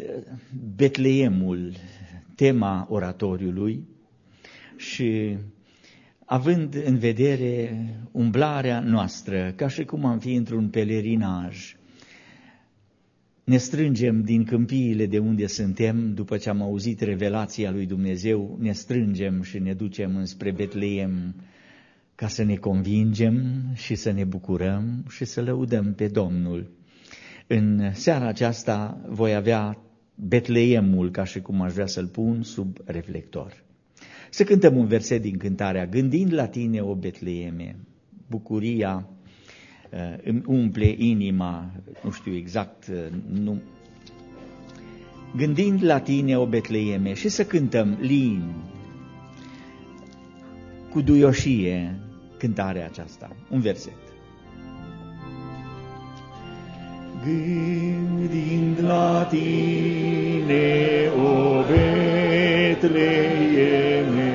Betleemul, tema oratoriului, și având în vedere umblarea noastră, ca și cum am fi într-un pelerinaj, ne strângem din câmpiile de unde suntem, după ce am auzit revelația lui Dumnezeu, ne strângem și ne ducem înspre Betleem ca să ne convingem și să ne bucurăm și să lăudăm pe Domnul. În seara aceasta voi avea Betleemul, ca și cum aș vrea să-l pun, sub reflector. Să cântăm un verset din cântarea Gândind la tine, o Betleeme. Bucuria îmi umple inima, nu știu exact, nu. Gândind la tine, o Betleeme, și să cântăm lin, cu duioșie, cântarea aceasta. Un verset. Gândind la tine, o Betleeme,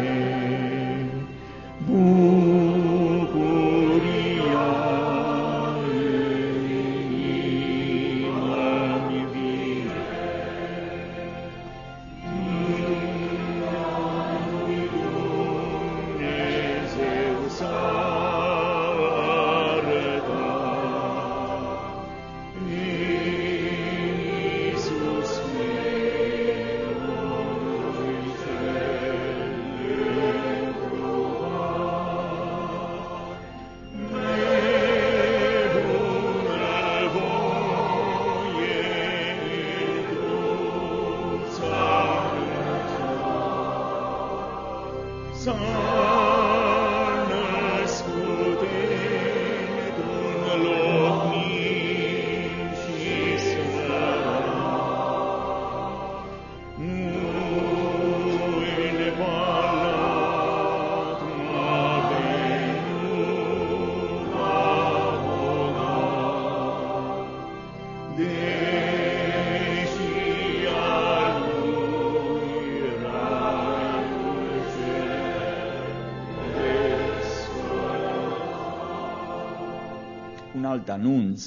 alt anunț.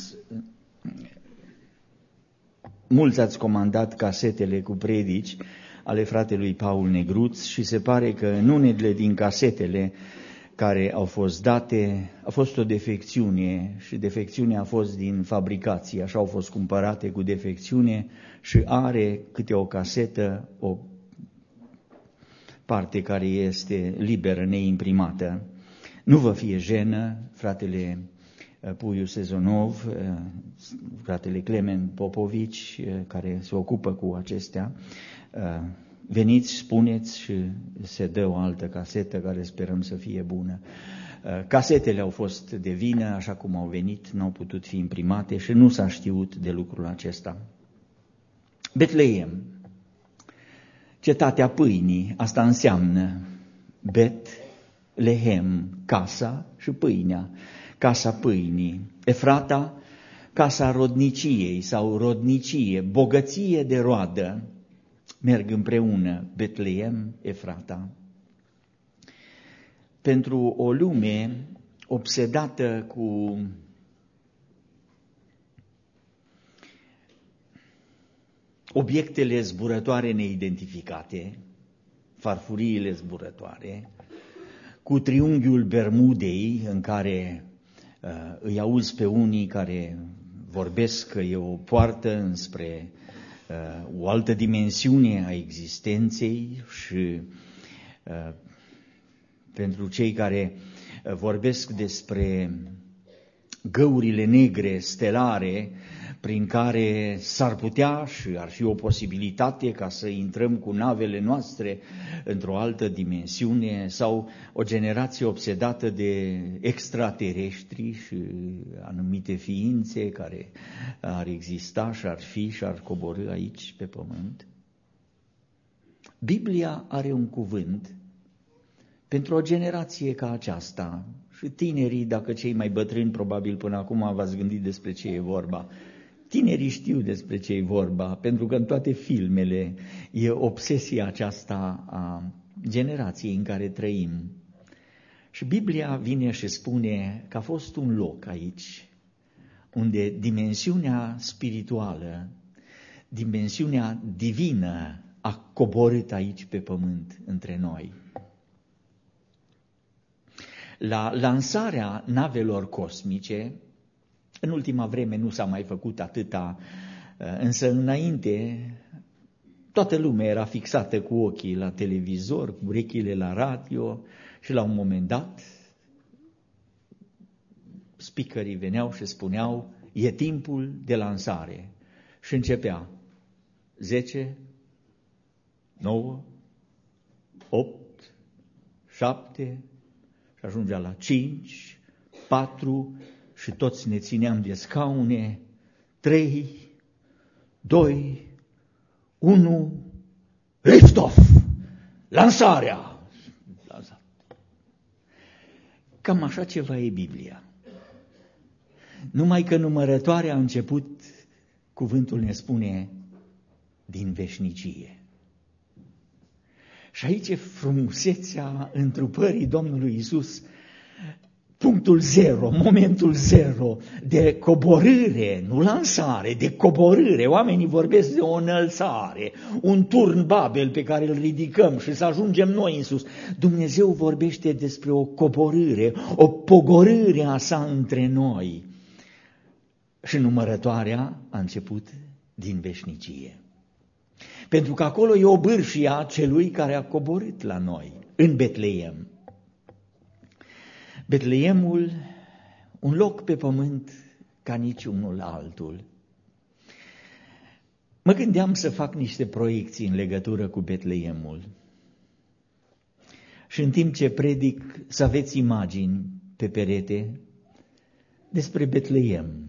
Mulți ați comandat casetele cu predici ale fratelui Paul Negruț și se pare că în unele din casetele care au fost date a fost o defecțiune și defecțiunea a fost din fabricație, așa au fost cumpărate cu defecțiune și are câte o casetă, o parte care este liberă, neimprimată. Nu vă fie jenă, fratele Puiu Sezonov, fratele Clement Popovici, care se ocupă cu acestea, veniți, spuneți și se dă o altă casetă care sperăm să fie bună. Casetele au fost de vină, așa cum au venit, n-au putut fi imprimate și nu s-a știut de lucrul acesta. Betleem, cetatea pâinii, asta înseamnă Bet-Lehem, casa și pâinea, casa pâinii. Efrata, casa rodniciei sau rodnicie, bogăție de roadă, merg împreună, Betleem, Efrata. Pentru o lume obsedată cu obiectele zburătoare neidentificate, farfuriile zburătoare, cu triunghiul Bermudei, în care îi auzi pe unii care vorbesc că e o poartă înspre o altă dimensiune a existenței și pentru cei care vorbesc despre găurile negre, stelare, prin care s-ar putea și ar fi o posibilitate ca să intrăm cu navele noastre într-o altă dimensiune, sau o generație obsedată de extraterestri și anumite ființe care ar exista și ar fi și ar coborî aici pe pământ. Biblia are un cuvânt pentru o generație ca aceasta și tinerii, dacă cei mai bătrâni probabil până acum v-ați gândit despre ce e vorba. Tinerii știu despre ce e vorba, pentru că în toate filmele e obsesia aceasta a generației în care trăim. Și Biblia vine și spune că a fost un loc aici, unde dimensiunea spirituală, dimensiunea divină a coborât aici pe pământ între noi. La lansarea navelor cosmice, în ultima vreme nu s-a mai făcut atâta, însă înainte toată lumea era fixată cu ochii la televizor, cu urechile la radio și la un moment dat speakerii veneau și spuneau: e timpul de lansare. Și începea 10, 9, 8, 7 și ajungea la 5, 4 și toți ne țineam de scaune, 3, 2, 1, lift off, lansarea. Cam așa ceva e Biblia. Numai că numărătoarea a început, cuvântul ne spune, din veșnicie. Și aici e frumusețea întrupării Domnului Iisus, punctul zero, momentul zero de coborâre, nu lansare, de coborâre. Oamenii vorbesc de o înălțare, un turn Babel pe care îl ridicăm și să ajungem noi în sus. Dumnezeu vorbește despre o coborâre, o pogorâre a sa între noi. Și numărătoarea a început din veșnicie. Pentru că acolo e obârșia celui care a coborât la noi, în Betleem. Betleemul, un loc pe pământ ca niciunul altul. Mă gândeam să fac niște proiecții în legătură cu Betleemul. Și în timp ce predic, să aveți imagini pe perete despre Betleem.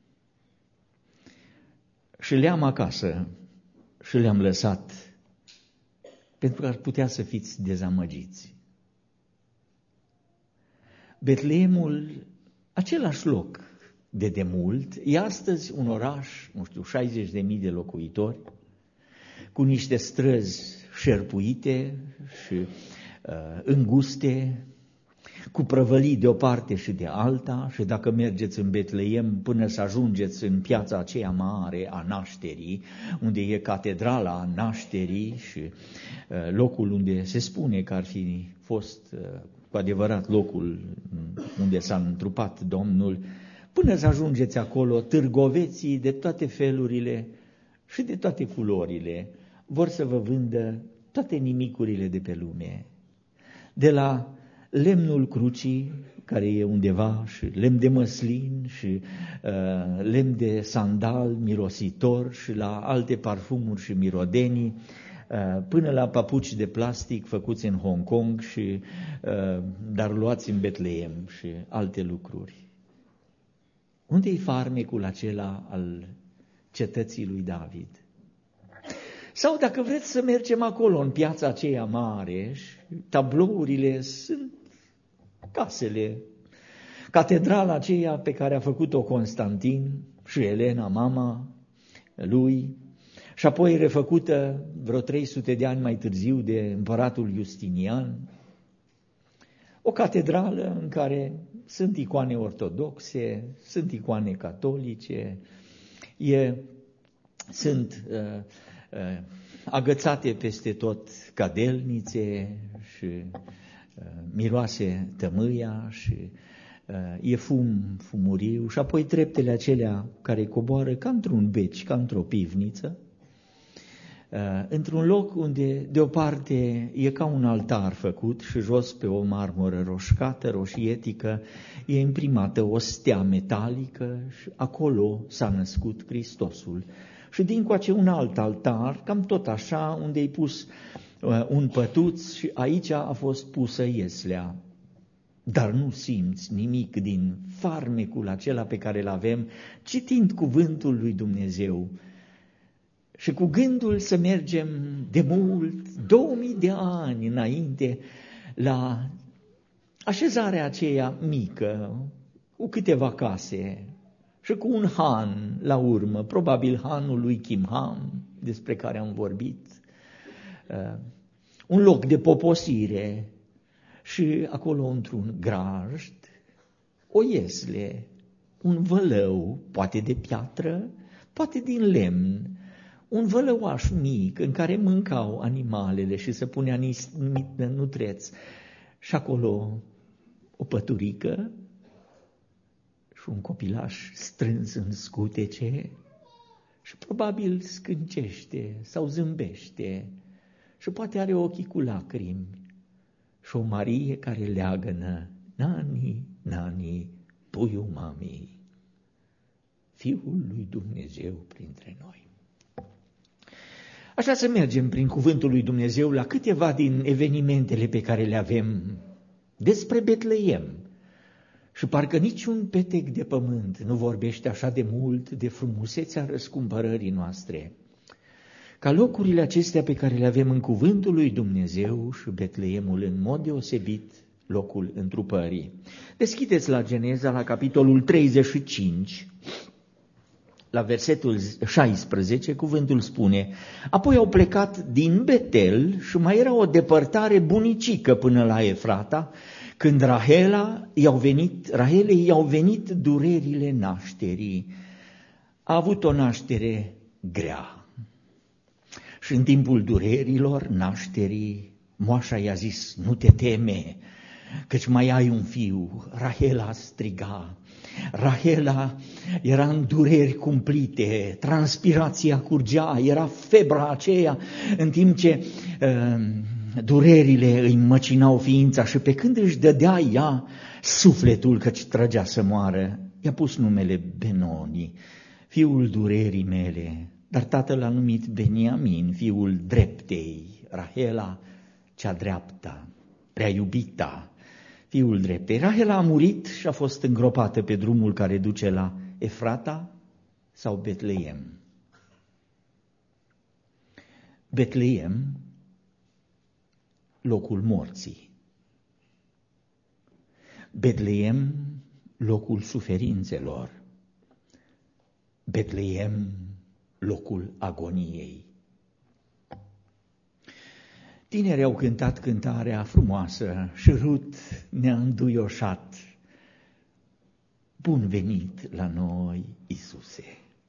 Și le-am acasă și le-am lăsat pentru că ar putea să fiți dezamăgiți. Betleemul, același loc de demult, e astăzi un oraș, 60.000 de locuitori, cu niște străzi șerpuite și înguste, cu prăvălii de o parte și de alta, și dacă mergeți în Betleem până să ajungeți în piața aceea mare a nașterii, unde e catedrala nașterii și locul unde se spune că ar fi fost cu adevărat locul unde s-a întrupat Domnul, până să ajungeți acolo, târgoveții de toate felurile și de toate culorile vor să vă vândă toate nimicurile de pe lume. De la lemnul crucii, care e undeva, și lemn de măslin și lemn de sandal mirositor și la alte parfumuri și mirodenii, până la papuci de plastic făcuți în Hong Kong și dar luați în Betleem și alte lucruri. Unde-i farmecul acela al cetății lui David? Sau dacă vreți să mergem acolo, în piața aceea mare, și tablourile sunt casele, catedrala aceea pe care a făcut-o Constantin și Elena, mama lui, și apoi refăcută vreo 300 de ani mai târziu de împăratul Justinian, o catedrală în care sunt icoane ortodoxe, sunt icoane catolice, sunt agățate peste tot cadelnițe și miroase tămâia și e fumuriu și apoi treptele acelea care coboară ca într-un beci, ca într-o pivniță, într-un loc unde de o parte e ca un altar făcut și jos pe o marmură roșcată, roșietică, e imprimată o stea metalică și acolo s-a născut Hristosul. Și dincoace un alt altar, cam tot așa, unde e pus un pătuț și aici a fost pusă ieslea. Dar nu simți nimic din farmecul acela pe care îl avem citind cuvântul lui Dumnezeu. Și cu gândul să mergem de mult, 2000 de ani înainte, la așezarea aceea mică, cu câteva case și cu un han la urmă, probabil hanul lui Kimham, despre care am vorbit, un loc de poposire și acolo într-un grajd, o iesle, un vălău, poate de piatră, poate din lemn, un vălăuaș mic în care mâncau animalele și se punea nutreț și acolo o păturică și un copilaș strâns în scutece și probabil scâncește sau zâmbește și poate are ochii cu lacrimi și o Marie care leagănă, nani, nani, puiul mamei, Fiul lui Dumnezeu printre noi. Așa să mergem prin cuvântul lui Dumnezeu la câteva din evenimentele pe care le avem despre Betleem. Și parcă niciun petec de pământ nu vorbește așa de mult de frumusețea răscumpărării noastre, ca locurile acestea pe care le avem în cuvântul lui Dumnezeu și Betleemul în mod deosebit locul întrupării. Deschideți la Geneza, la capitolul 35, la versetul 16, cuvântul spune: apoi au plecat din Betel și mai era o depărtare bunicică până la Efrata, când Rahelei i-au venit durerile nașterii. A avut o naștere grea. Și în timpul durerilor nașterii, moașa i-a zis: nu te teme, căci mai ai un fiu. Rahela striga. Rahela era în dureri cumplite, transpirația curgea, era febra aceea, în timp ce durerile îi măcinau ființa și pe când își dădea ea sufletul căci trăgea să moară, i-a pus numele Benoni, fiul durerii mele, dar tatăl l-a numit Beniamin, fiul dreptei, Rahela cea dreaptă, prea iubita, fiul dreptei. Rahela a murit și a fost îngropată pe drumul care duce la Efrata sau Betleem. Betleem, locul morții. Betleem, locul suferințelor. Betleem, locul agoniei. Tinerii au cântat cântarea frumoasă și Rut ne-a înduioșat: bun venit la noi, Iisuse!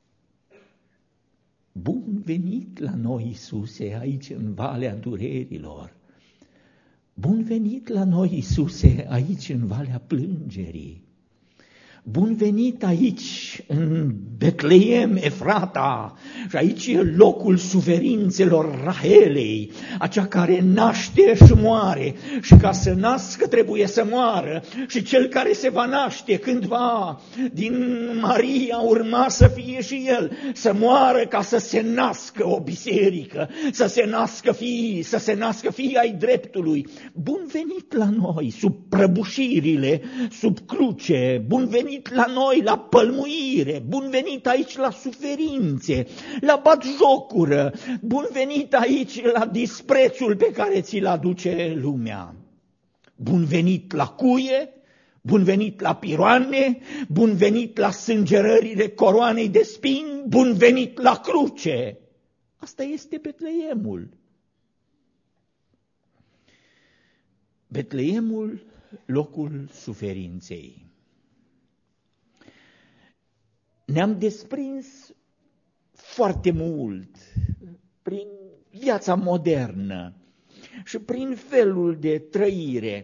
Bun venit la noi, Iisuse, aici în Valea Durerilor! Bun venit la noi, Iisuse, aici în Valea Plângerii! Bun venit aici, în Betleem, Efrata, și aici e locul suferințelor Rahelei, acea care naște și moare, și ca să nască trebuie să moară, și cel care se va naște cândva din Maria urma să fie și el, să moară ca să se nască o biserică, să se nască fii ai dreptului. Bun venit la noi, sub prăbușirile, sub cruce, bun venit la noi, la pălmuire, bun venit aici la suferințe, la batjocură, bun venit aici la disprețul pe care ți-l aduce lumea. Bun venit la cuie, bun venit la piroane, bun venit la sângerările coroanei de spini, bun venit la cruce. Asta este Betleemul. Betleemul, locul suferinței. Ne-am desprins foarte mult prin viața modernă și prin felul de trăire.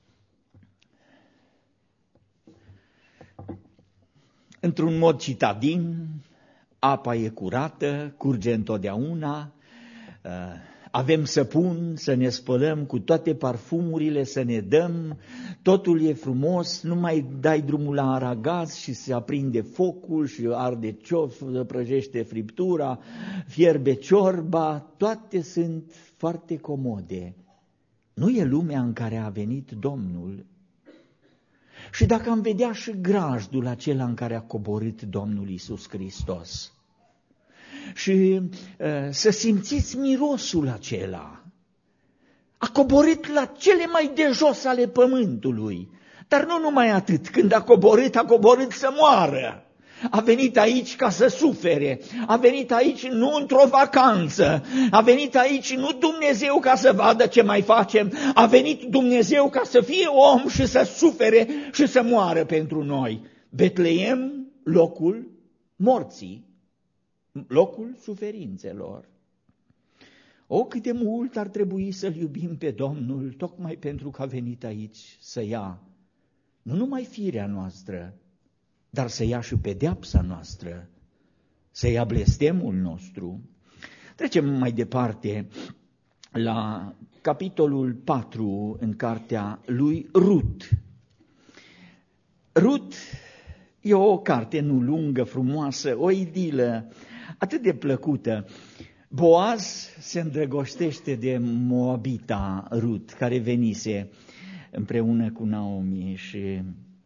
Într-un mod citadin, apa e curată, curge întotdeauna, avem săpun să ne spălăm, cu toate parfumurile să ne dăm, totul e frumos, nu mai dai drumul la aragaz și se aprinde focul și arde prăjește friptura, fierbe ciorba, toate sunt foarte comode. Nu e lumea în care a venit Domnul. Și dacă am vedea și grajdul acela în care a coborât Domnul Iisus Hristos, și să simțiți mirosul acela. A coborât la cele mai de jos ale pământului, dar nu numai atât, când a coborât să moară. A venit aici ca să sufere, a venit aici nu într-o vacanță, a venit aici nu Dumnezeu ca să vadă ce mai facem, a venit Dumnezeu ca să fie om și să sufere și să moară pentru noi. Betleem, locul morții. locul suferințelor. O, cât de mult ar trebui să-L iubim pe Domnul, tocmai pentru că a venit aici să ia nu numai firea noastră, dar să ia și pedeapsa noastră, să ia blestemul nostru. Trecem mai departe la capitolul 4 în cartea lui Rut. Rut e o carte nu lungă, frumoasă, o idilă atât de plăcută. Boaz se îndrăgostește de Moabita Rut, care venise împreună cu Naomi și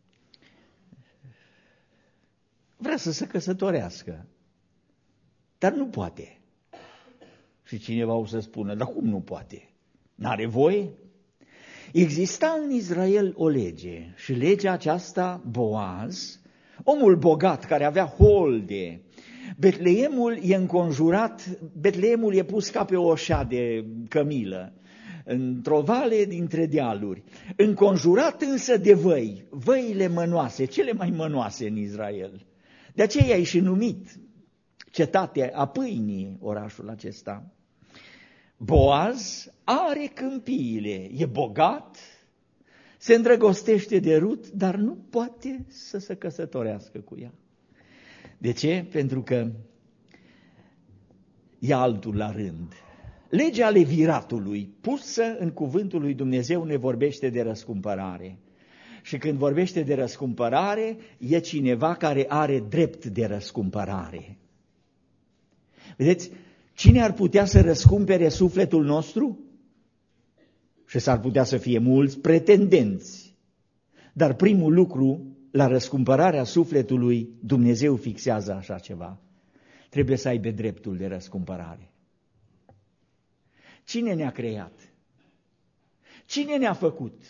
vrea să se căsătorească, dar nu poate. Și cineva o să spună, dar cum nu poate? N-are voie? Exista în Israel o lege și legea aceasta, Boaz, omul bogat care avea holde, Betleemul e înconjurat, Betleemul e pus ca pe o oșa de cămilă, într-o vale dintre dealuri, înconjurat însă de văi, văile mănoase, cele mai mănoase în Israel. De aceea e și numit cetatea a pâinii orașul acesta. Boaz are câmpiile, e bogat, se îndrăgostește de Rut, dar nu poate să se căsătorească cu ea. De ce? Pentru că e altul la rând. Legea leviratului, pusă în cuvântul lui Dumnezeu, ne vorbește de răscumpărare. Și când vorbește de răscumpărare, e cineva care are drept de răscumpărare. Vedeți, cine ar putea să răscumpere sufletul nostru? Și s-ar putea să fie mulți pretendenți. Dar primul lucru, la răscumpărarea sufletului, Dumnezeu fixează așa ceva. Trebuie să aibă dreptul de răscumpărare. Cine ne-a creat? Cine ne-a făcut?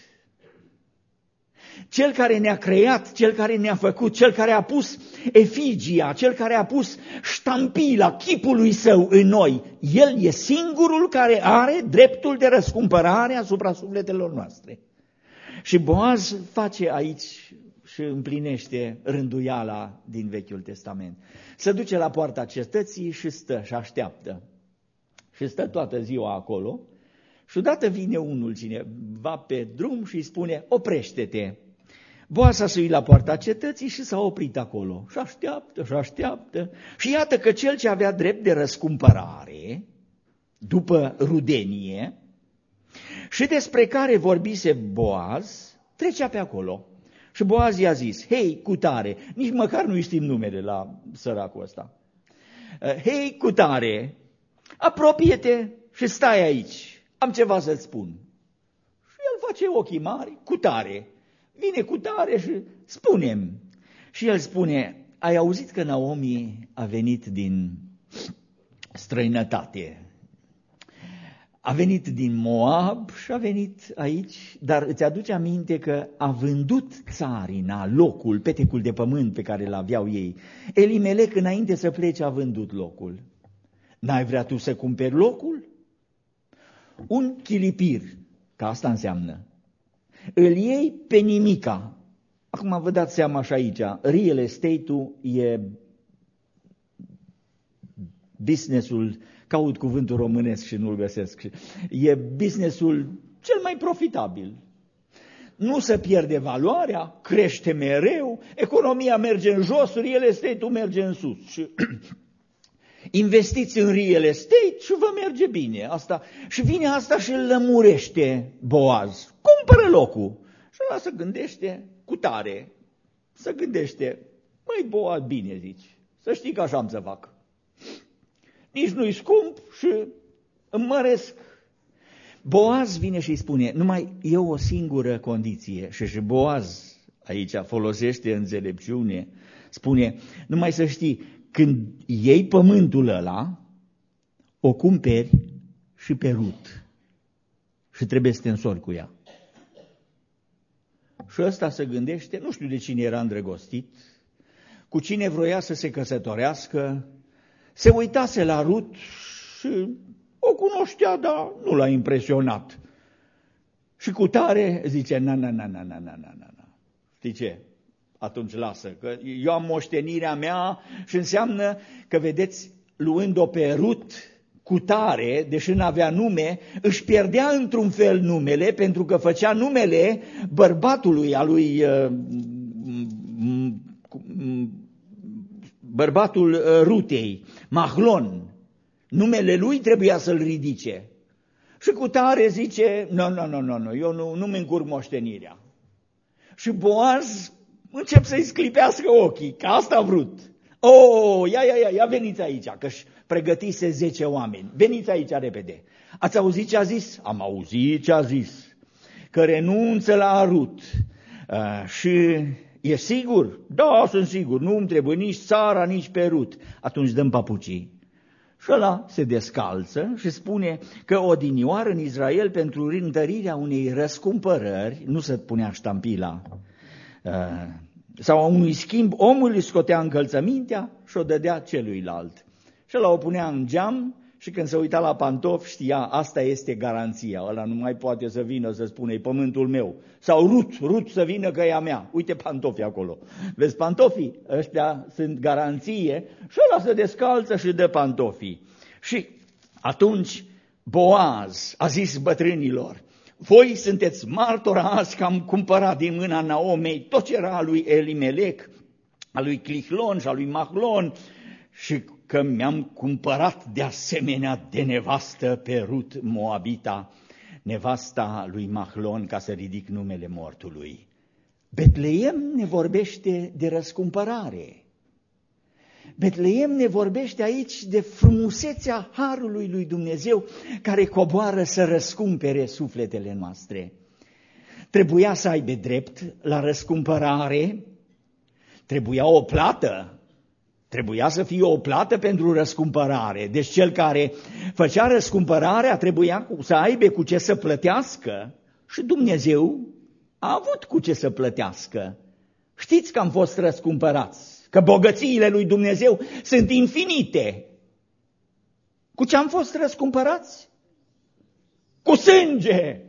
Cel care ne-a creat, cel care ne-a făcut, cel care a pus efigia, cel care a pus ștampila chipului său în noi, el e singurul care are dreptul de răscumpărare asupra sufletelor noastre. Și Boaz face aici și împlinește rânduiala din Vechiul Testament. Se duce la poarta cetății și stă și așteaptă. Și stă toată ziua acolo și odată vine unul cineva pe drum și îi spune, oprește-te. Boaz s-a suit la poarta cetății și s-a oprit acolo. Și așteaptă și așteaptă. Și iată că cel ce avea drept de răscumpărare, după rudenie, și despre care vorbise Boaz, trecea pe acolo. Și Boaz i-a zis, hei, cutare, nici măcar nu-i știm numele la săracul ăsta. Hei, cutare, apropie-te și stai aici, am ceva să-ți spun. Și el face ochii mari, cutare, vine cutare și spune-mi. Și el spune, ai auzit că Naomi a venit din străinătate, a venit din Moab și a venit aici, dar îți aduce aminte că a vândut țarina, locul, petecul de pământ pe care l-aveau ei. Elimelec, înainte să plece, a vândut locul. N-ai vrea tu să cumperi locul? Un chilipir, că asta înseamnă. Îl iei pe nimica. Acum vă dați seama și aici, real estate-ul e business-ul, caut cuvântul românesc și nu-l găsesc, e business-ul cel mai profitabil. Nu se pierde valoarea, crește mereu, economia merge în jos, real estate-ul merge în sus. Și investiți în real estate și vă merge bine. Asta. Și vine asta și îl lămurește Boaz. Cumpără locul. Și ăla se gândește cu tare. Se gândește, măi Boaz, bine zici, să știi că așa am să fac. Nici nu-i scump și îmi măresc. Boaz vine și îi spune, numai e o singură condiție. Și Boaz aici folosește înțelepciune. Spune, numai să știi, când iei pământul ăla, o cumperi și pe Rut. Și trebuie să te însori cu ea. Și ăsta se gândește, nu știu de cine era îndrăgostit, cu cine vroia să se căsătorească, se uitase la Rut și o cunoștea, dar nu l-a impresionat. Și cu tare zice, na. Știi ce? Atunci lasă, că eu am moștenirea mea și înseamnă că, vedeți, luând-o pe Rut cu tare, deși n-avea nume, își pierdea într-un fel numele, pentru că făcea numele bărbatului, bărbatul Rutei, Mahlon. Numele lui trebuia să-l ridice. Și cu tare zice, nu, eu nu-mi încurc moștenirea. Și Boaz încep să-i sclipească ochii, că asta a vrut. Ia veniți aici, că-și pregătise 10 oameni. Veniți aici repede. Ați auzit ce a zis? Am auzit ce a zis. Că renunță la Rut. Și e sigur? Da, sunt sigur. Nu îmi trebuie nici Sara, nici pe Rut. Atunci dăm papucii. Și ăla se descalță și spune că odinioară în Israel pentru întărirea unei răscumpărări, nu se punea ștampila, sau a unui schimb, omul îi scotea încălțămintea și o dădea celuilalt. Și ăla o punea în geam și când se uita la pantofi știa, asta este garanția, ăla nu mai poate să vină să spună, e pământul meu. Sau Rut să vină că e a mea, uite pantofii acolo. Vezi pantofii? Ăștia sunt garanție și ăla se descalță și dă pantofii. Și atunci Boaz a zis bătrânilor, voi sunteți martori azi că am cumpărat din mâna Naomei tot ce era a lui Elimelec, a lui Clihlon și a lui Mahlon și că mi-am cumpărat de asemenea de nevastă pe Rut Moabita, nevasta lui Mahlon, ca să ridic numele mortului. Betleem ne vorbește de răscumpărare. Betleem ne vorbește aici de frumusețea harului lui Dumnezeu care coboară să răscumpere sufletele noastre. Trebuia să aibă drept la răscumpărare, trebuia o plată. Trebuia să fie o plată pentru răscumpărare. Deci cel care făcea răscumpărarea trebuia să aibă cu ce să plătească și Dumnezeu a avut cu ce să plătească. Știți că am fost răscumpărați, că bogățiile lui Dumnezeu sunt infinite. Cu ce am fost răscumpărați? Cu sânge!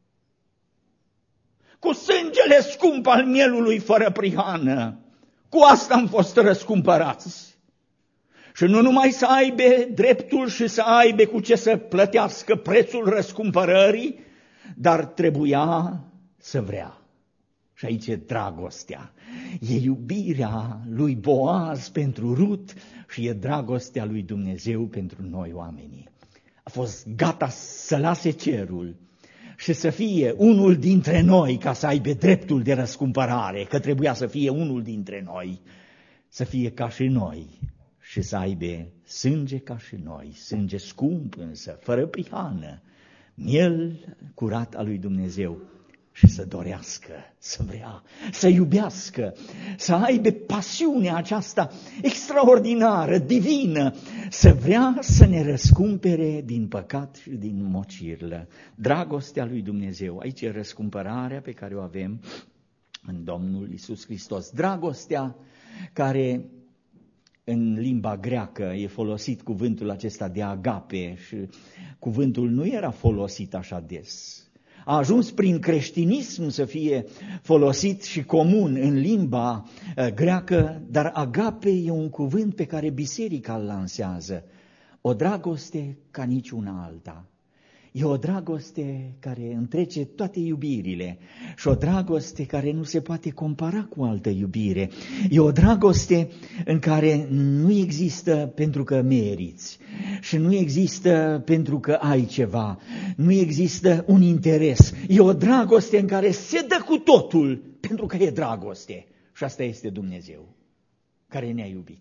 Cu sângele scump al mielului fără prihană. Cu asta am fost răscumpărați. Și nu numai să aibă dreptul și să aibă cu ce să plătească prețul răscumpărării, dar trebuia să vrea. Și aici e dragostea. E iubirea lui Boaz pentru Rut și e dragostea lui Dumnezeu pentru noi oamenii. A fost gata să lase cerul și să fie unul dintre noi ca să aibă dreptul de răscumpărare, că trebuia să fie unul dintre noi, să fie ca și noi și să aibă sânge ca și noi, sânge scump însă, fără prihană, miel curat al lui Dumnezeu și să dorească, să vrea, să iubească, să aibă pasiunea aceasta extraordinară, divină, să vrea să ne răscumpere din păcat și din mocirlă. Dragostea lui Dumnezeu, aici e răscumpărarea pe care o avem în Domnul Iisus Hristos. Dragostea care în limba greacă e folosit cuvântul acesta de agape și cuvântul nu era folosit așa des. A ajuns prin creștinism să fie folosit și comun în limba greacă, dar agape e un cuvânt pe care biserica îl lansează. O dragoste ca niciuna alta. E o dragoste care întrece toate iubirile și o dragoste care nu se poate compara cu altă iubire. E o dragoste în care nu există pentru că meriți și nu există pentru că ai ceva, nu există un interes. E o dragoste în care se dă cu totul pentru că e dragoste și asta este Dumnezeu care ne-a iubit.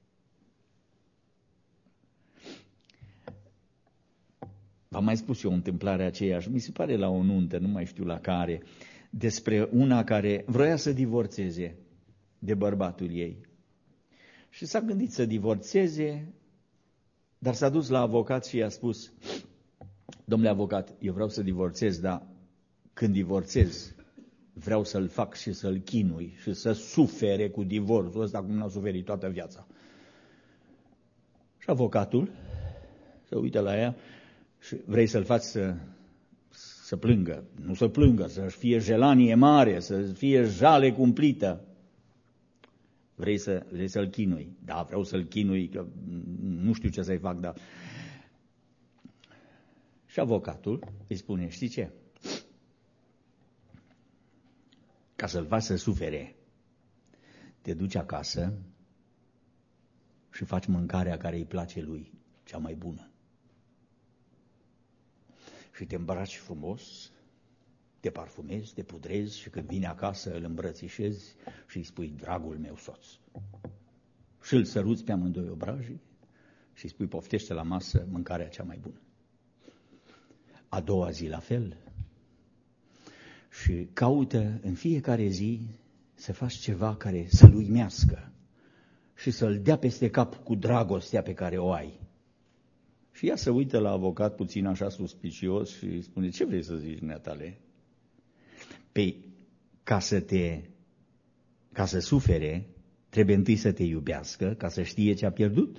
V-am mai spus eu o întâmplare aceeași, mi se pare la o nuntă, nu mai știu la care, despre una care vroia să divorțeze de bărbatul ei. Și s-a gândit să divorțeze, dar s-a dus la avocat și i-a spus, domnule avocat, eu vreau să divorțez, dar când divorțez, vreau să-l fac și să-l chinui și să sufere cu divorțul ăsta cum n-a suferit toată viața. Și avocatul se uită la ea, și vrei să-l faci să plângă, nu să plângă, să fie jelanie mare, să fie jale cumplită. Vrei să-l chinui? Da, vreau să-l chinui, că nu știu ce să-i fac, dar... Și avocatul îi spune, știi ce? Ca să-l faci să sufere, te duci acasă și faci mâncarea care îi place lui, cea mai bună. Și te îmbraci frumos, te parfumezi, te pudrezi și când vine acasă îl îmbrățișezi și îi spui, dragul meu soț. Și îl săruți pe amândoi obrajii și îi spui, poftește la masă mâncarea cea mai bună. A doua zi la fel. Și caută în fiecare zi să faci ceva care să-l uimească și să-l dea peste cap cu dragostea pe care o ai. Și ea se uită la avocat puțin așa suspicios și spune, ce vrei să zici, neatale? Păi, ca să sufere, trebuie întâi să te iubească, ca să știe ce a pierdut.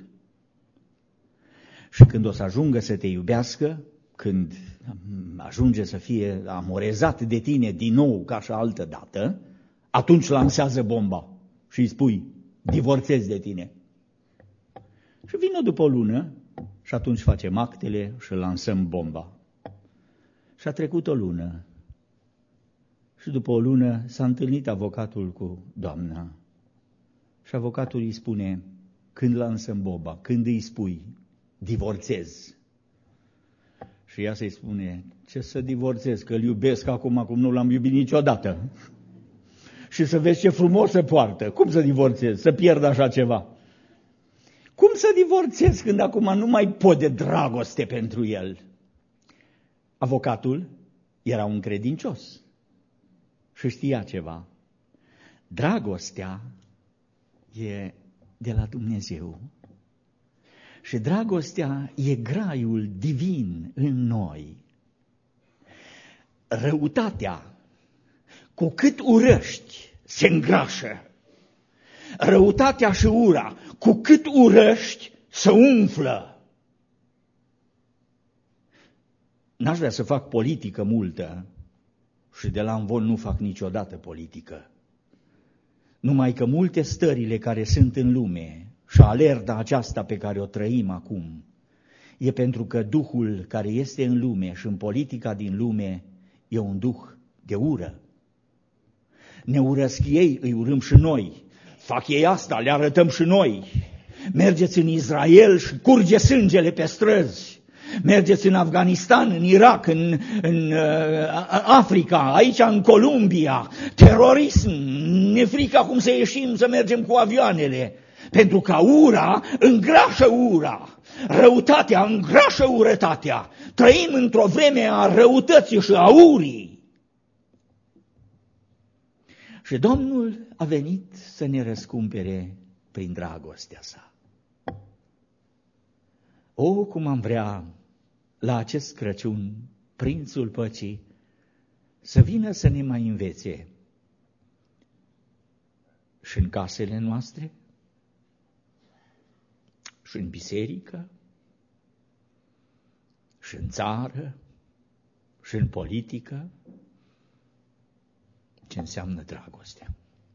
Și când o să ajungă să te iubească, când ajunge să fie amorezat de tine din nou ca și altă dată, atunci lansează bomba și îi spui, divorțezi de tine. Și vină după o lună și atunci facem actele și lansăm bomba. Și a trecut o lună și după o lună s-a întâlnit avocatul cu doamna și avocatul îi spune, când lansăm bomba, când îi spui, divorțezi. Și ea să-i spune, ce să divorțez, că îl iubesc acum cum nu l-am iubit niciodată. Și să vezi ce frumos se poartă. Cum să divorțez, să pierd așa ceva? Cum să divorțez când acum nu mai pot de dragoste pentru el? Avocatul era un credincios și știa ceva. Dragostea e de la Dumnezeu. Și dragostea e graiul divin în noi. Răutatea, cu cât urăști, se îngrașă. Răutatea și ura, cu cât urăști, se umflă. N-aș vrea să fac politică multă și de la învon nu fac niciodată politică. Numai că multe stările care sunt în lume și alerta aceasta pe care o trăim acum, e pentru că Duhul care este în lume și în politica din lume e un duh de ură. Ne urăsc ei, îi urâm și noi. Fac ei asta, le arătăm și noi. Mergeți în Israel și curge sângele pe străzi. Mergeți în Afganistan, în Irak, în Africa, aici în Columbia. Terorism, ne frică acum să ieșim, să mergem cu avioanele. Pentru că ura îngrașă ura, răutatea îngrașă urătatea. Trăim într-o vreme a răutății și a urii. Și Domnul a venit să ne răscumpere prin dragostea sa. O, cum am vrea la acest Crăciun, Prințul Păcii, să vină să ne mai învețe și în casele noastre, și în biserică, și în țară, și în politică, ce înseamnă dragostea.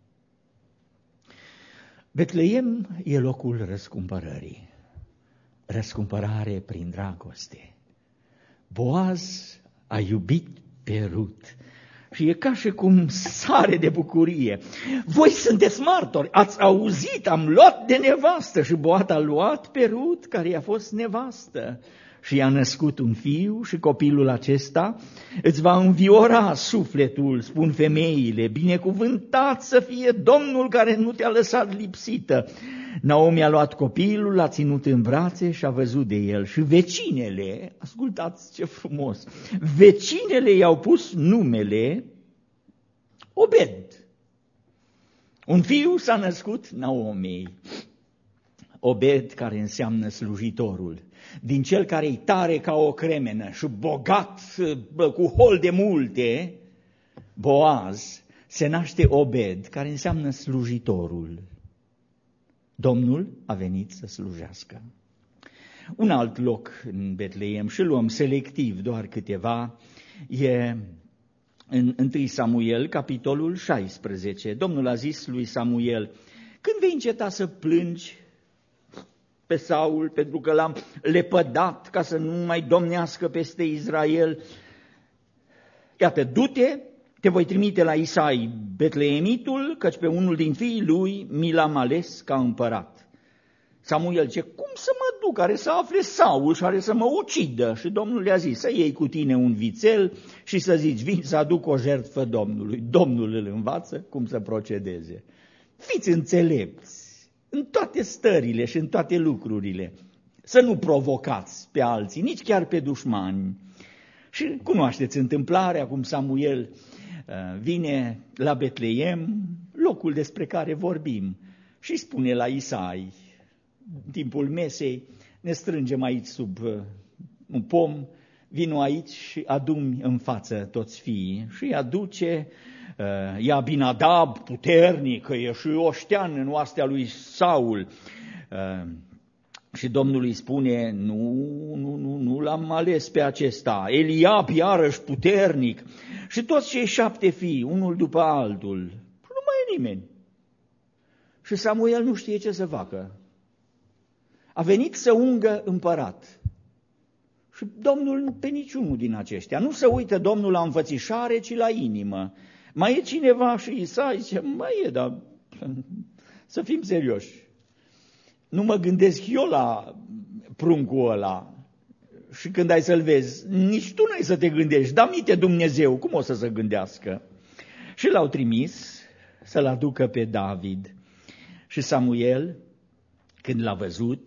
Betleem e locul răscumpărării, răscumpărare prin dragoste. Boaz a iubit pe Rut și e ca și cum sare de bucurie. Voi sunteți martori, ați auzit, am luat de nevastă și Boaz a luat pe Rut care i-a fost nevastă. Și i-a născut un fiu și copilul acesta îți va înviora sufletul, spun femeile, binecuvântat să fie Domnul care nu te-a lăsat lipsită. Naomi a luat copilul, l-a ținut în brațe și a văzut de el. Și vecinele, ascultați ce frumos, vecinele i-au pus numele Obed. Un fiu s-a născut Naomi. Obed, care înseamnă slujitorul, din cel care e tare ca o cremenă și bogat cu hol de multe, Boaz, se naște Obed, care înseamnă slujitorul. Domnul a venit să slujească. Un alt loc în Betleem, și luăm selectiv doar câteva, e în 1 Samuel, capitolul 16. Domnul a zis lui Samuel, Când vei înceta să plângi pe Saul pentru că l-am lepădat ca să nu mai domnească peste Israel? Iată, du-te, te voi trimite la Isai Betleemitul, căci pe unul din fiii lui mi l-am ales ca împărat. Samuel zice, cum să mă duc, are să afle Saul și are să mă ucidă? Și Domnul i-a zis, să iei cu tine un vițel și să zici, vin să aduc o jertfă Domnului. Domnul îl învață cum să procedeze. Fiți înțelepți în toate stările și în toate lucrurile. Să nu provocați pe alții, nici chiar pe dușmani. Și cunoașteți întâmplarea cum Samuel vine la Betleem, locul despre care vorbim, și spune la Isai, în timpul mesei, ne strângem aici sub un pom, vino aici și adu-mi în față toți fiii. Și îi aduce, e Abinadab puternic, că e și oștean în oastea lui Saul. Și Domnul îi spune, nu l-am ales pe acesta. Eliab iarăși puternic. Și toți cei 7 fii, unul după altul. Nu mai e nimeni. Și Samuel nu știe ce să facă. A venit să ungă împărat. Și Domnul pe niciunul din aceștia. Nu se uită Domnul la înfățișare, ci la inimă. Mai e cineva? Și Isai zice, mai e, dar să fim serioși. Nu mă gândesc eu la pruncul ăla. Și când ai să-l vezi, nici tu n-ai să te gândești. Da, mite Dumnezeu, cum o să se gândească? Și l-au trimis să-l aducă pe David. Și Samuel, când l-a văzut,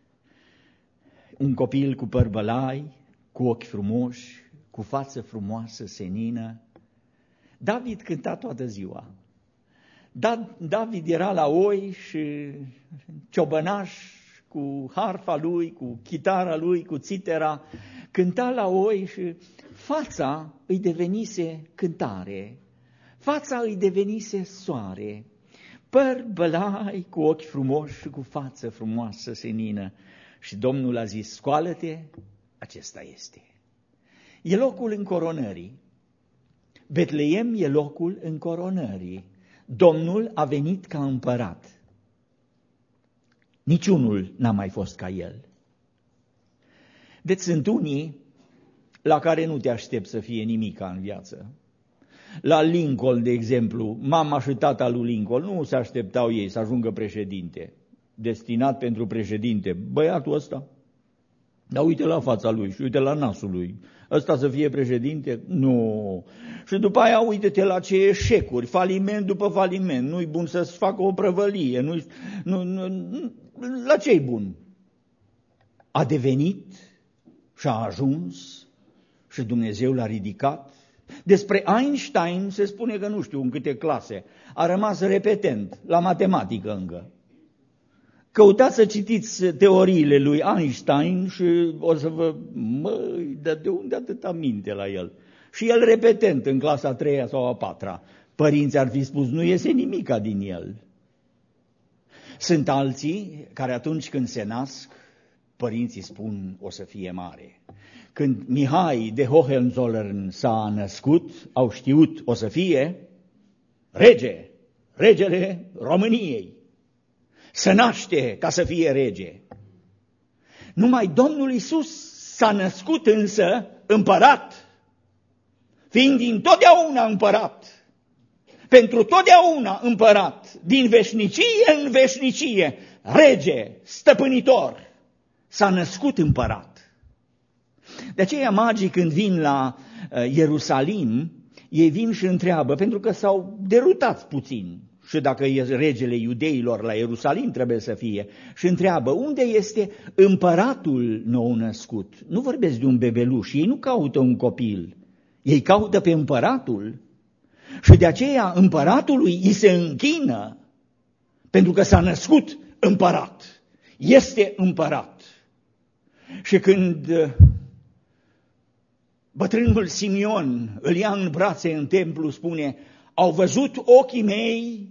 un copil cu păr bălai, cu ochi frumoși, cu față frumoasă, senină, David cânta toată ziua. David era la oi și ciobănaș cu harfa lui, cu chitara lui, cu țitera, cânta la oi și fața îi devenise cântare, fața îi devenise soare, păr bălai cu ochi frumoși și cu față frumoasă, senină. Și Domnul a zis, scoală-te, acesta este. E locul încoronării. Betleem e locul încoronării. Domnul a venit ca împărat. Niciunul n-a mai fost ca el. Deci sunt unii la care nu te aștepți să fie nimica în viață. La Lincoln, de exemplu, mama și tata lui Lincoln nu se așteptau ei să ajungă președinte. Destinat pentru președinte, băiatul ăsta. Dar uite la fața lui și uite la nasul lui. Ăsta să fie președinte? Nu. Și după aia uite-te la ce eșecuri, faliment după faliment. Nu-i bun să-ți facă o prăvălie. La ce-i bun? A devenit și a ajuns și Dumnezeu l-a ridicat. Despre Einstein se spune că nu știu în câte clase. A rămas repetent, la matematică încă. Căutați să citiți teoriile lui Einstein și o să vă... Măi, dar de unde atâta minte la el? Și el repetent în clasa a 3-a sau a 4-a. Părinții ar fi spus, nu iese nimica din el. Sunt alții care atunci când se nasc, părinții spun o să fie mare. Când Mihai de Hohenzollern s-a născut, au știut o să fie regele României. Se naște ca să fie rege. Numai Domnul Iisus s-a născut însă împărat, fiind dintotdeauna împărat, pentru totdeauna împărat, din veșnicie în veșnicie, rege, stăpânitor, s-a născut împărat. De aceea magii când vin la Ierusalim, ei vin și întreabă, pentru că s-au derutat puțin, și dacă e regele iudeilor la Ierusalim trebuie să fie, și întreabă, unde este împăratul nou născut? Nu vorbesc de un bebeluș, ei nu caută un copil, ei caută pe împăratul. Și de aceea împăratului îi se închină, pentru că s-a născut împărat, este împărat. Și când bătrânul Simeon îl ia în brațe în templu, spune, au văzut ochii mei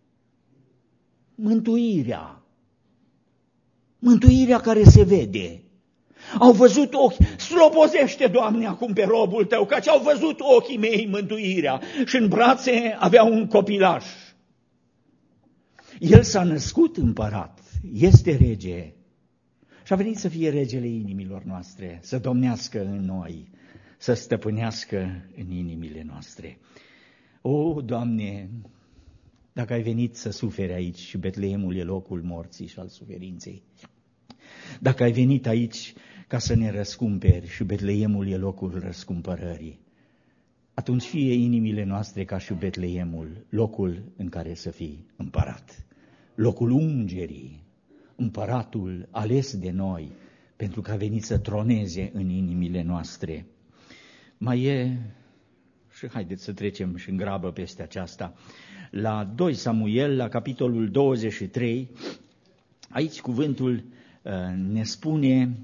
mântuirea care se vede. Au văzut ochii, slobozește, Doamne, acum pe robul tău, căci au văzut ochii mei mântuirea. Și în brațe avea un copilaș. El s-a născut împărat, este rege și a venit să fie regele inimilor noastre, să domnească în noi, să stăpânească în inimile noastre. O, Doamne, dacă ai venit să suferi aici și Betleemul e locul morții și al suferinței, dacă ai venit aici ca să ne răscumperi și Betleemul e locul răscumpărării, atunci fie inimile noastre ca și Betleemul, locul în care să fii împărat, locul ungerii, împăratul ales de noi, pentru că a venit să troneze în inimile noastre. Mai e, și haideți să trecem și în grabă peste aceasta, la 2 Samuel, la capitolul 23, aici cuvântul ne spune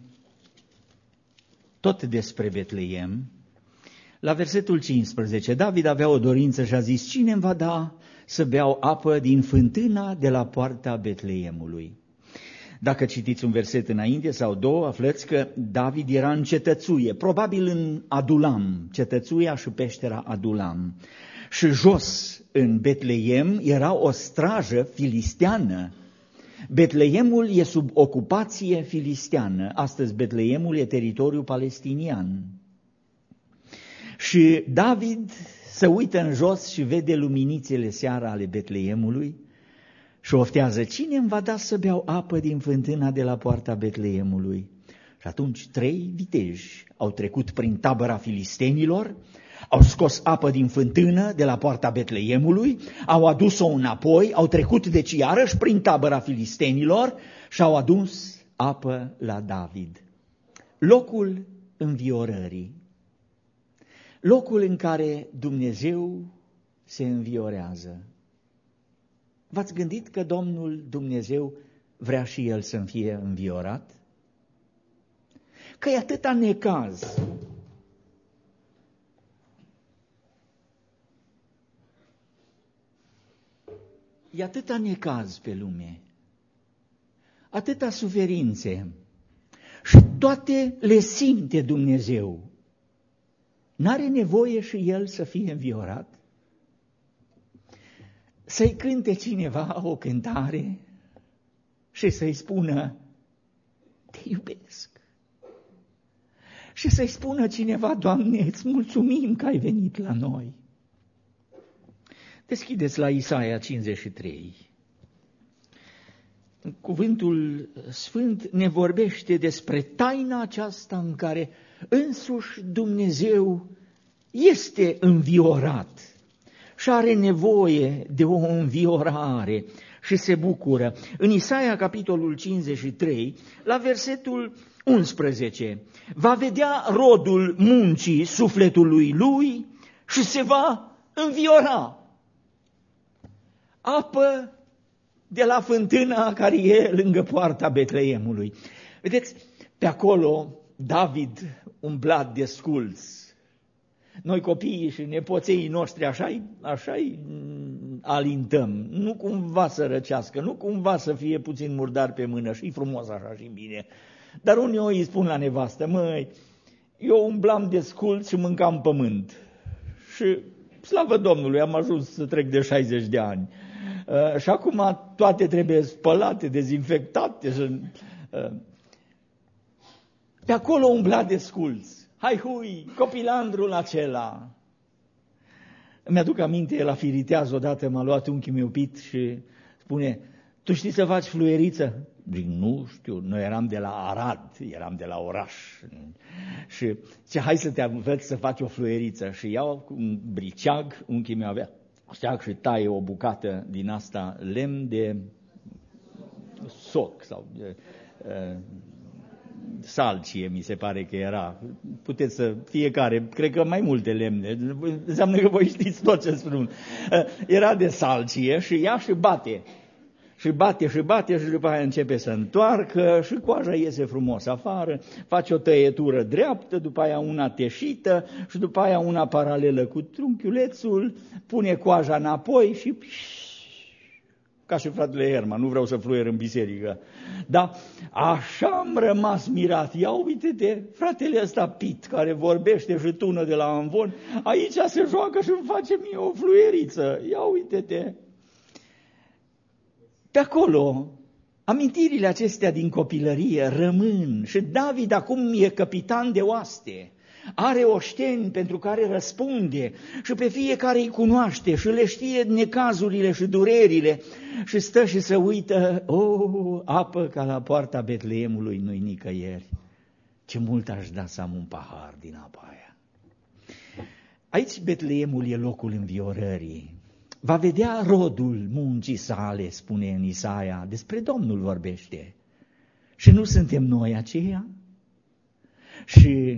tot despre Betleem. La versetul 15, David avea o dorință și a zis: cine îmi va da să beau apă din fântâna de la poarta Betleemului? Dacă citiți un verset înainte sau două, aflați că David era în cetățuie, probabil în Adulam, cetățuia și peștera Adulam. Și jos în Betleem era o strajă filisteană. Betleemul e sub ocupație filisteană. Astăzi Betleemul e teritoriul palestinian. Și David se uită în jos și vede luminițele seara ale Betleemului și oftează: cine îmi va da să beau apă din fântâna de la poarta Betleemului? Și atunci 3 viteji au trecut prin tabăra filistenilor, au scos apă din fântână de la poarta Betleemului, au adus-o înapoi, au trecut deci iarăși prin tabăra filistenilor și au adus apă la David. Locul înviorării, locul în care Dumnezeu se înviorează. V-ați gândit că Domnul Dumnezeu vrea și El să fie înviorat? Că e atâta necaz. E atâta necaz pe lume, atâta suferințe și toate le simte Dumnezeu. N-are nevoie și El să fie înviorat? Să-i cânte cineva o cântare și să-i spună: te iubesc. Și să-i spună cineva: Doamne, îți mulțumim că ai venit la noi. Deschideți la Isaia 53. Cuvântul Sfânt ne vorbește despre taina aceasta în care însuși Dumnezeu este înviorat și are nevoie de o înviorare și se bucură. În Isaia, capitolul 53, la versetul 11, va vedea rodul muncii sufletului lui și se va înviora. Apă de la fântâna care e lângă poarta Betleemului. Vedeți, pe acolo David umbla desculț. Noi copiii și nepoței noștri așa-i alintăm, nu cumva să răcească, nu cumva să fie puțin murdar pe mână, și frumos așa și bine. Dar uneori îi spun la nevastă: măi, eu umblam desculț și mâncam pământ. Și slavă Domnului, am ajuns să trec de 60 de ani. Și acum toate trebuie spălate, dezinfectate. Pe acolo umbla desculț. Hai hui, copilandrul acela. Îmi aduc aminte, la Firiteaz odată m-a luat unchiul meu Pit și spune: tu știi să faci fluieriță? Zic: nu știu, noi eram de la Arad, eram de la oraș. Și zice: hai să te învăț să faci o fluieriță. Și iau un briceag, unchiul meu avea briceag și taie o bucată din asta, lemn de soc sau de salcie, mi se pare că era. Puteți să, fiecare, cred că mai multe lemne, înseamnă că voi știți tot ce spun. Era de salcie și ia și bate. Și bate și bate și după aia începe să întoarcă și coaja iese frumos afară, face o tăietură dreaptă, după aia una teșită și după aia una paralelă cu trunchiulețul, pune coaja înapoi și ca și fratele Herman, nu vreau să fluier în biserică. Dar așa am rămas mirat. Ia uite-te, fratele ăsta Pit, care vorbește și tună de la amvon, aici se joacă și îmi face mie o fluieriță. Ia uite-te. Pe acolo, amintirile acestea din copilărie rămân și David acum e capitan de oaste. Are oșteni pentru care răspunde și pe fiecare îi cunoaște și le știe necazurile și durerile și stă și se uită, apă ca la poarta Betleemului nu-i nicăieri. Ce mult aș da să am un pahar din apa aia. Aici Betleemul e locul înviorării. Va vedea rodul muncii sale, spune în Isaia, despre Domnul vorbește. Și nu suntem noi aceia? Și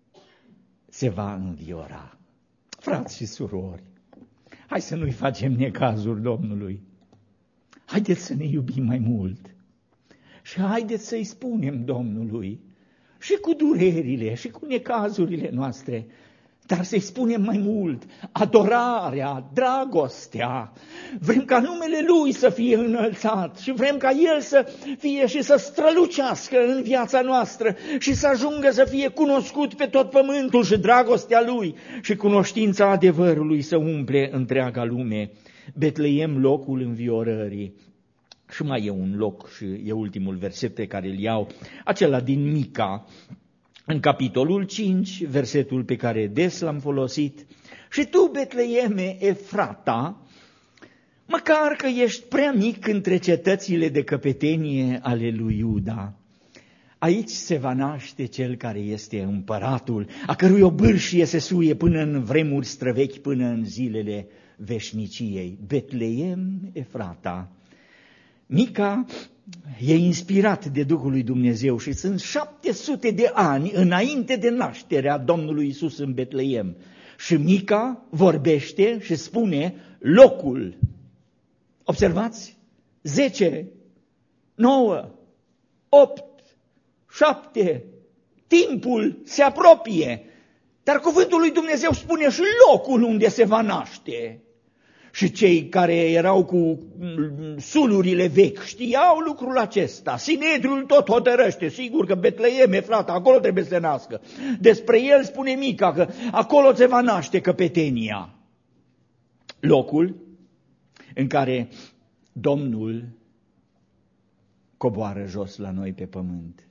se va înviora. Frați și surori, hai să nu-i facem necazuri Domnului. Haideți să ne iubim mai mult și haideți să-i spunem Domnului și cu durerile și cu necazurile noastre, dar să-i spunem mai mult, adorarea, dragostea. Vrem ca numele Lui să fie înălțat și vrem ca El să fie și să strălucească în viața noastră și să ajungă să fie cunoscut pe tot pământul și dragostea Lui și cunoștința adevărului să umple întreaga lume. Betleem, locul înviorării. Și mai e un loc și e ultimul verset pe care îl iau, acela din Mica, în capitolul 5, versetul pe care des l-am folosit. Și tu, Betleeme Efrata, măcar că ești prea mic între cetățile de căpetenie ale lui Iuda, aici se va naște cel care este împăratul, a cărui obârșie se suie până în vremuri străvechi, până în zilele veșniciei. Betleem Efrata. Mica e inspirat de Duhul lui Dumnezeu și sunt 700 de ani înainte de nașterea Domnului Iisus în Betleem. Și Mica vorbește și spune locul. Observați? 10, 9, 8, 7, timpul se apropie. Dar cuvântul lui Dumnezeu spune și locul unde se va naște. Și cei care erau cu sulurile vechi știau lucrul acesta. Sinedriul tot hotărăște, sigur că Betleem, Efrata, acolo trebuie să se nască. Despre el spune Mica că acolo se va naște căpetenia. Locul în care Domnul coboară jos la noi pe pământ.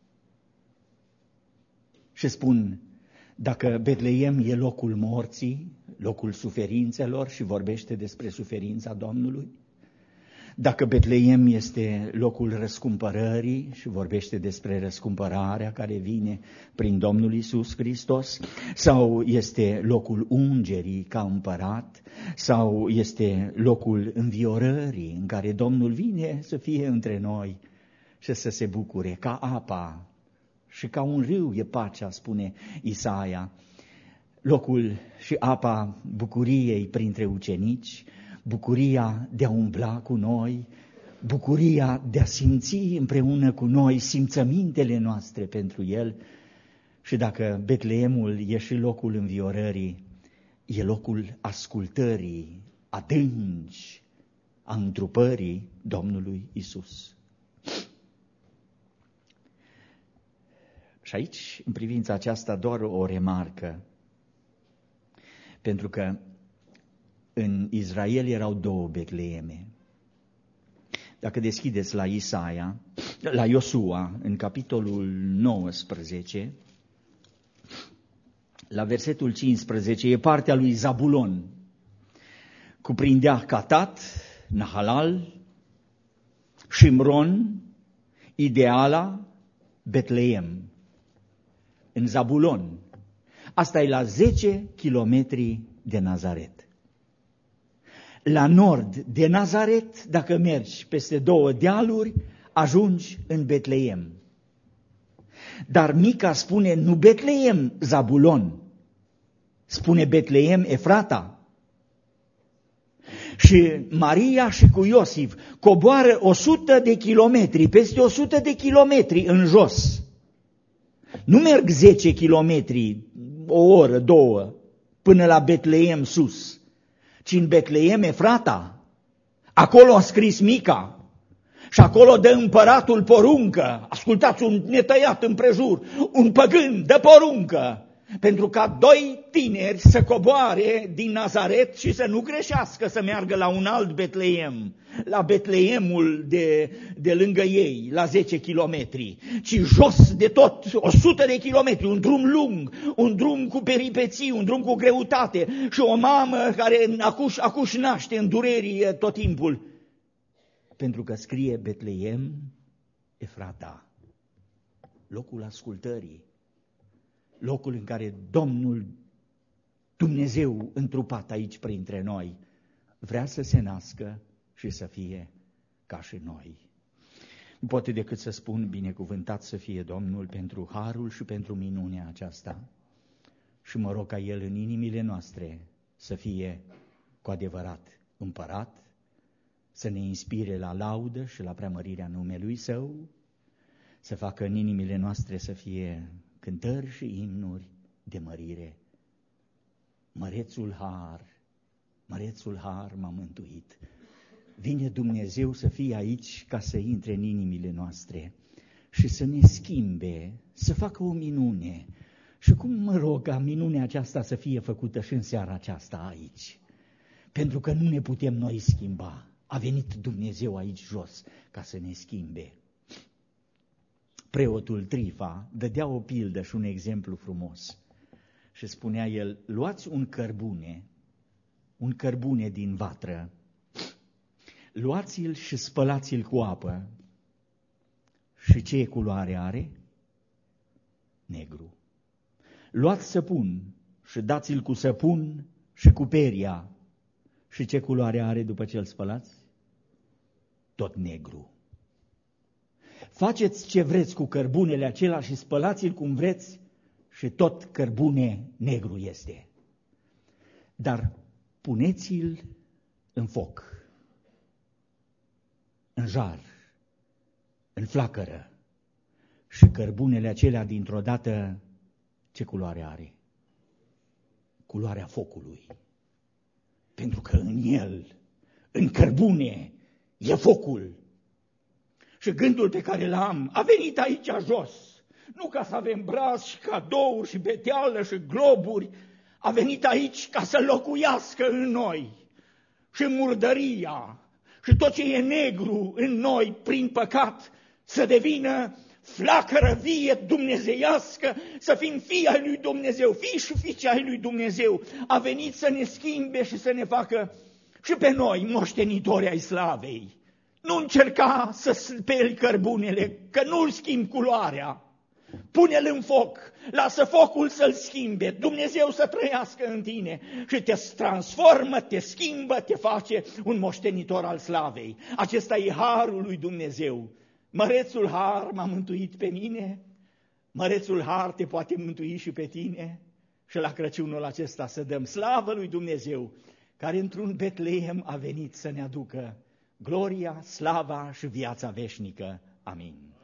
Și spun, dacă Betleem e locul morții, locul suferințelor și vorbește despre suferința Domnului, dacă Betleem este locul răscumpărării și vorbește despre răscumpărarea care vine prin Domnul Iisus Hristos, sau este locul ungerii ca împărat, sau este locul înviorării în care Domnul vine să fie între noi și să se bucure ca apa și ca un râu e pacea, spune Isaia, locul și apa bucuriei printre ucenici, bucuria de a umbla cu noi, bucuria de a simți împreună cu noi simțămintele noastre pentru El. Și dacă Betleemul e și locul înviorării, e locul ascultării adânci a întrupării Domnului Isus. Și aici, în privința aceasta, doar o remarcă, pentru că în Israel erau două Betleeme. Dacă deschideți la Isaia, la Iosua, în capitolul 19, la versetul 15, e partea lui Zabulon. Cuprindea Catat, Nahalal, Shimron, Ideala, Betleem. În Zabulon. Asta e la 10 kilometri de Nazaret. La nord de Nazaret, dacă mergi peste 2 dealuri, ajungi în Betleem. Dar Mica spune nu Betleem, Zabulon, spune Betleem, Efrata. Și Maria și cu Iosif coboară 100 de kilometri, peste 100 de kilometri în jos. Nu merg 10 kilometri, o oră, 2, până la Betleem sus, ci în Betleem Efrata. Acolo a scris Mica și acolo dă împăratul poruncă. Ascultați, un netăiat împrejur, un păgân dă poruncă pentru ca doi tineri să coboare din Nazaret și să nu greșească să meargă la un alt Betleem, la Betleemul de lângă ei, la 10 kilometri, ci jos de tot, 100 de kilometri, un drum lung, un drum cu peripeții, un drum cu greutate și o mamă care acuși naște în dureri tot timpul. Pentru că scrie Betleem Efrata, locul ascultării, locul în care Domnul Dumnezeu întrupat aici printre noi vrea să se nască și să fie ca și noi. Nu poate decât să spun binecuvântat să fie Domnul pentru harul și pentru minunea aceasta și mă rog ca El în inimile noastre să fie cu adevărat împărat, să ne inspire la laudă și la preamărirea numelui Său, să facă în inimile noastre să fie cântări și imnuri de mărire. Mărețul har m-a mântuit. Vine Dumnezeu să fie aici ca să intre în inimile noastre și să ne schimbe, să facă o minune. Și cum mă rog ca minunea aceasta să fie făcută și în seara aceasta aici? Pentru că nu ne putem noi schimba. A venit Dumnezeu aici jos ca să ne schimbe. Preotul Trifa dădea o pildă și un exemplu frumos și spunea el, luați un cărbune din vatră, luați-l și spălați-l cu apă. Și ce culoare are? Negru. Luați săpun și dați-l cu săpun și cu peria. Și ce culoare are după ce îl spălați? Tot negru. Faceți ce vreți cu cărbunele acela și spălați-l cum vreți și tot cărbune negru este. Dar puneți-l în foc, în jar, în flacără și cărbunele acelea dintr-o dată ce culoare are? Culoarea focului. Pentru că în el, în cărbune, e focul. Și gândul pe care l-am, a venit aici jos, nu ca să avem braț și cadouri și beteală și globuri, a venit aici ca să locuiască în noi și murdăria și tot ce e negru în noi prin păcat să devină flacără vie dumnezeiască, să fim fii ai lui Dumnezeu, fii și fiice ai lui Dumnezeu. A venit să ne schimbe și să ne facă și pe noi moștenitori ai slavei. Nu încerca să speli cărbunele, că nu-l schimbi culoarea. Pune-l în foc, lasă focul să-l schimbe, Dumnezeu să trăiască în tine și te transformă, te schimbă, te face un moștenitor al slavei. Acesta e harul lui Dumnezeu. Mărețul har m-a mântuit pe mine, mărețul har te poate mântui și pe tine. Și la Crăciunul acesta să dăm slavă lui Dumnezeu, care într-un Betleem a venit să ne aducă gloria, slava și viața veșnică. Amin.